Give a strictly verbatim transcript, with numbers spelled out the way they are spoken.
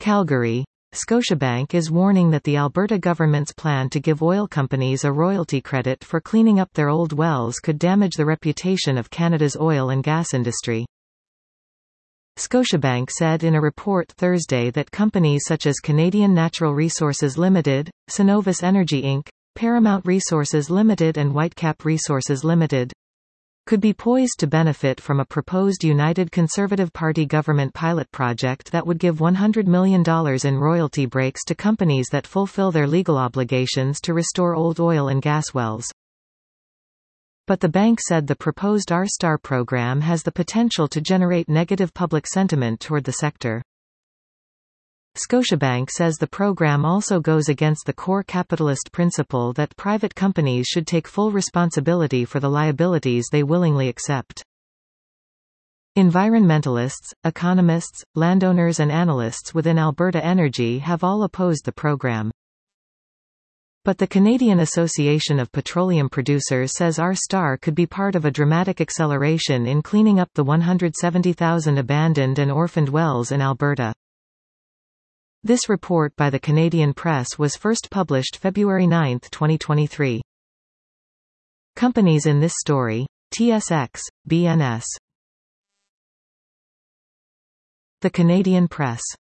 Calgary. Scotiabank is warning that the Alberta government's plan to give oil companies a royalty credit for cleaning up their old wells could damage the reputation of Canada's oil and gas industry. Scotiabank said in a report Thursday that companies such as Canadian Natural Resources Limited, Cenovus Energy Incorporated, Paramount Resources Limited and Whitecap Resources Limited could be poised to benefit from a proposed United Conservative Party government pilot project that would give one hundred million dollars in royalty breaks to companies that fulfill their legal obligations to restore old oil and gas wells. But the bank said the proposed R-Star program has the potential to generate negative public sentiment toward the sector. Scotiabank says the program also goes against the core capitalist principle that private companies should take full responsibility for the liabilities they willingly accept. Environmentalists, economists, landowners and analysts within Alberta Energy have all opposed the program. But the Canadian Association of Petroleum Producers says R-Star could be part of a dramatic acceleration in cleaning up the one hundred seventy thousand abandoned and orphaned wells in Alberta. This report by the Canadian Press was first published February ninth twenty twenty-three. Companies in this story: T S X, B N S. The Canadian Press.